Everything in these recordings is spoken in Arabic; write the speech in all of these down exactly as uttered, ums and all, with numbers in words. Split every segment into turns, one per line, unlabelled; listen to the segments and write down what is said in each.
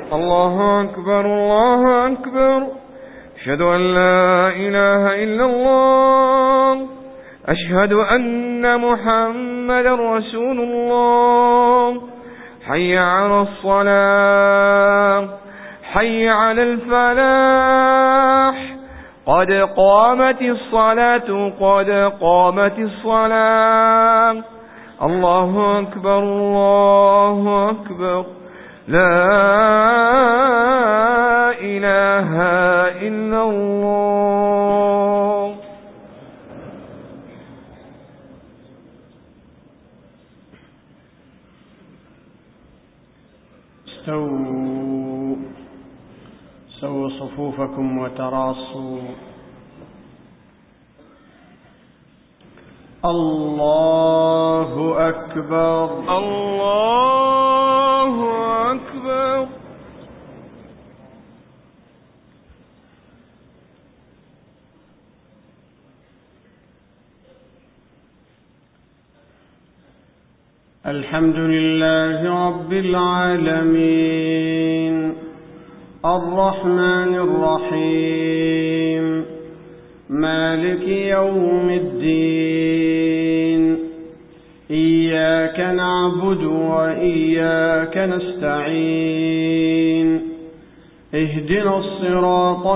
الله أكبر الله أكبر. أشهد أن لا إله إلا الله. أشهد أن محمدا رسول الله. حي على الصلاة، حي على الفلاح، قد قامت الصلاة، قد قامت الصلاة. الله أكبر الله أكبر. لا إله إلا الله.
استووا سووا صفوفكم وتراصوا. الله أكبر
الله أكبر.
الحمد لله رب العالمين الرحمن الرحيم مالك يوم الدين. إياك نعبد وإياك نستعين. اهدنا الصراط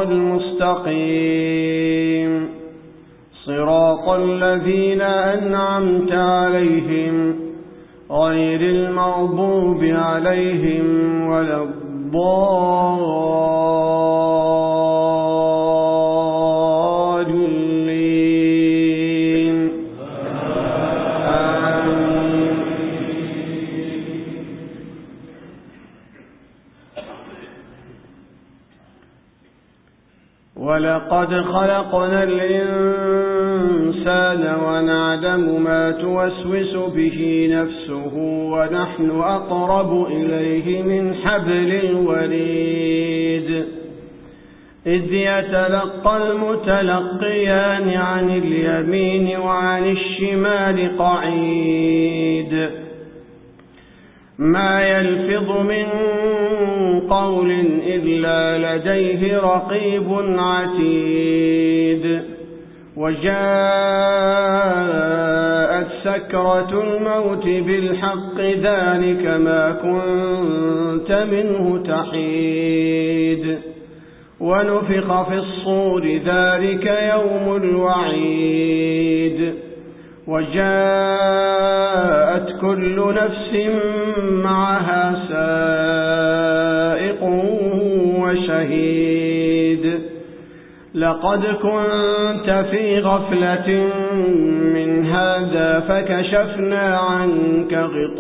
المستقيم صراط الذين أنعمت عليهم غير المغضوب عليهم ولا الضالين. آمين. ولقد خلقنا الإنسان ونعلم ما توسوس به نفسه ونحن أقرب إليه من حبل الوريد. إذ يتلقى المتلقيان عن اليمين وعن الشمال قعيد. ما يلفظ من قول إلا لديه رقيب عتيد. وجاءت سكرة الموت بالحق ذلك ما كنت منه تحيد. ونفخ في الصور ذلك يوم الوعيد. وجاءت كل نفس معها سائق وشهيد. لقد كنت في غفلة من هذا فكشفنا عنك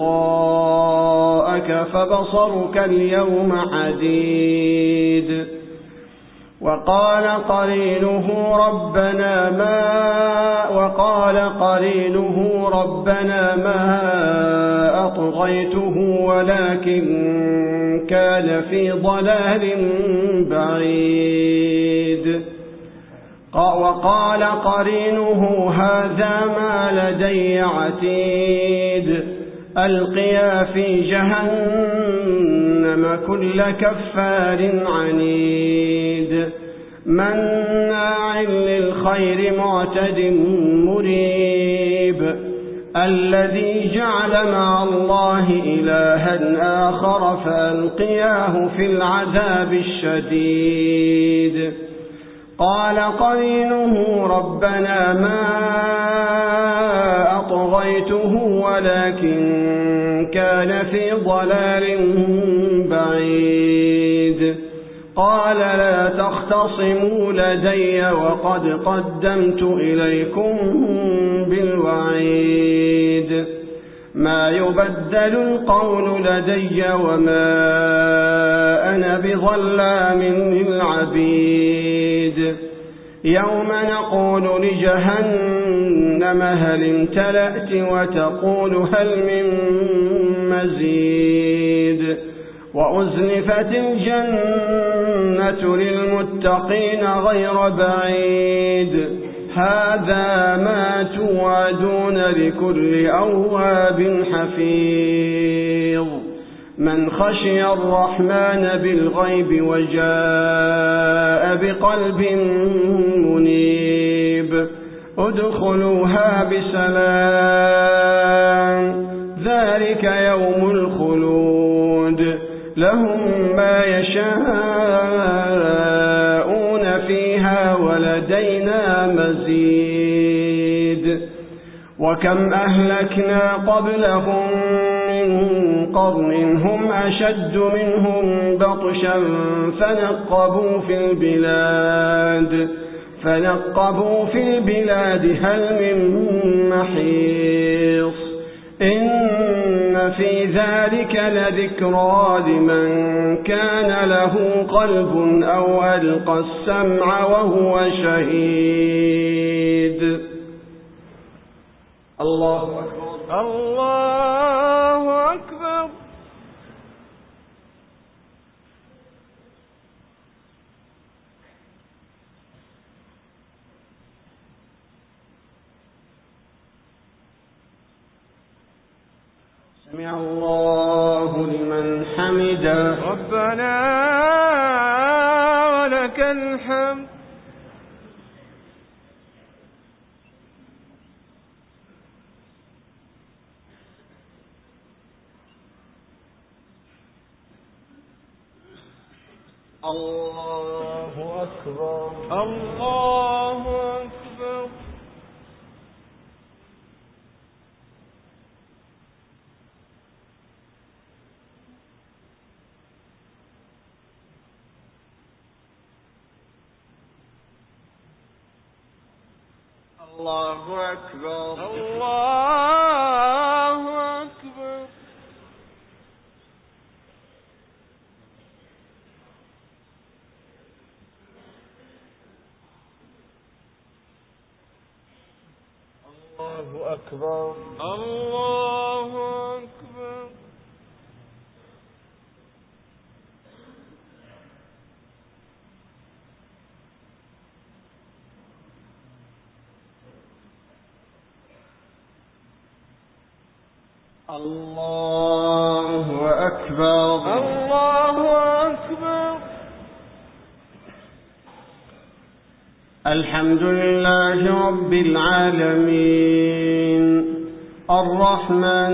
غطاءك فبصرك اليوم حديد. وقال قرينه ربنا ما وقال قرينه ربنا ما أطغيته ولكن كان في ضلال بعيد. وقال قرينه هذا ما لدي عتيد. ألقيا في جهنم كل كفار عنيد. مناع للخير معتد مريب. الذي جعل مع الله إلها آخر فألقياه في العذاب الشديد. قال قرينه ربنا ما أطغيته ولكن كان في ضلال بعيد. قال لا تختصموا لدي وقد قدمت إليكم بالوعيد. ما يبدل القول لدي وما أنا بظلام للعبيد. يوم نقول لجهنم هل امتلأت وتقول هل من مزيد. وأزلفت الجنة للمتقين غير بعيد. هذا ما توعدون لكل أواب حفيظ. من خشي الرحمن بالغيب وجاء بقلب منيب ادخلوها بسلام ذلك يوم الخلود لهم ما يشاءون فيها ولدينا مزيد وكم أهلكنا قبلهم من قرن هم أشد منهم بطشا فنقبوا في البلاد فنقبوا في البلاد هل من محيص إن في ذلك لذكرى لمن كان له قلب أو ألقى السمع وهو شهيد. الله أكبر.
الله أكبر.
سمع الله لمن حمده
ربنا ولك الحمد.
الله أكبر.
الله أكبر.
الله أكبر.
الله أكبر.
الله أكبر.
الله أكبر.
الله أكبر.
الله أكبر.
الحمد لله رب العالمين الرحمن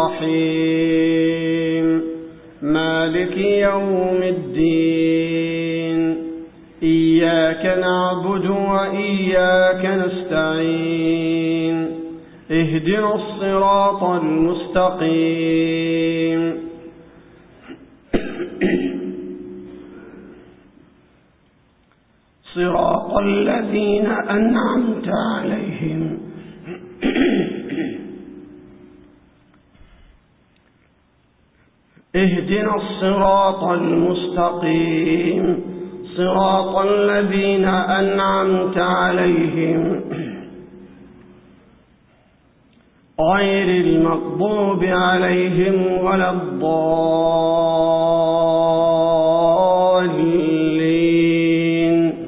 الرحيم مالك يوم الدين إياك نعبد وإياك نستعين اهدنا الصراط المستقيم صراط الذين أنعمت عليهم اهدنا الصراط المستقيم صراط الذين أنعمت عليهم غير المغضوب عليهم ولا الضالين.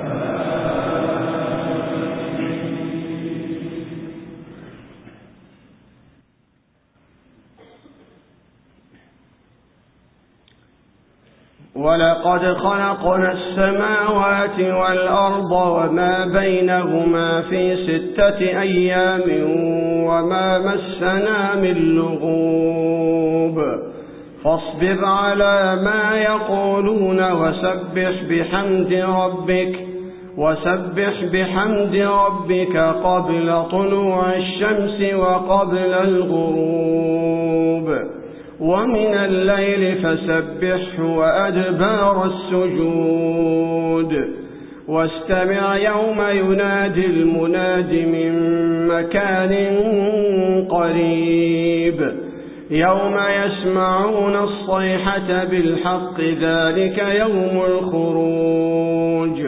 ولقد خلقنا السماوات والأرض وما بينهما في ستة أيام وما مسنا من لغوب فاصبر على ما يقولون وسبح بحمد ربك وسبح بحمد ربك قبل طلوع الشمس وقبل الغروب ومن الليل فسبحه وأدبار السجود واستمع يوم ينادي المناد من مكان قريب يوم يسمعون الصيحة بالحق ذلك يوم الخروج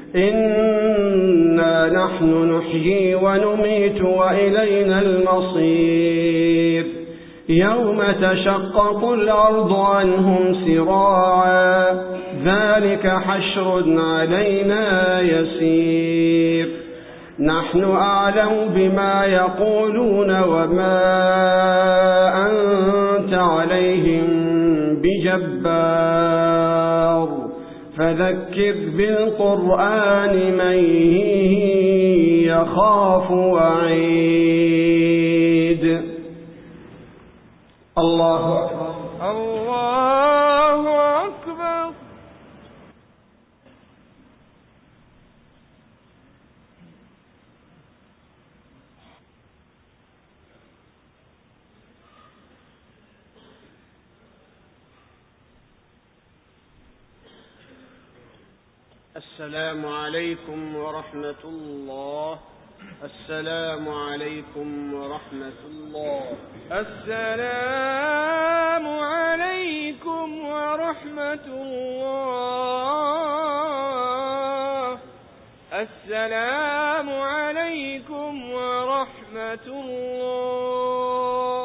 إنا نحن نحيي ونميت وإلينا المصير يوم تشقق الأرض عنهم سراعا ذلك حشر علينا يسير نحن أعلم بما يقولون وما أنت عليهم بجبار فذكر بالقرآن من يخاف وعيد. الله أكبر.
الله أكبر.
السلام عليكم ورحمة الله. السلام عليكم ورحمة الله.
السلام عليكم ورحمة الله. السلام عليكم ورحمة الله.